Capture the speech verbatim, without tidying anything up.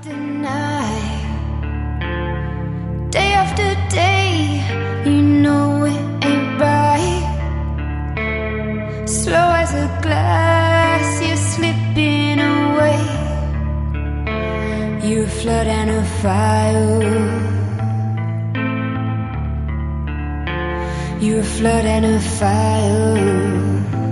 after night, day after day, you know it ain't right. Slow as a glass, you're slipping away. You're a flood and a fire. You're a flood and a fire.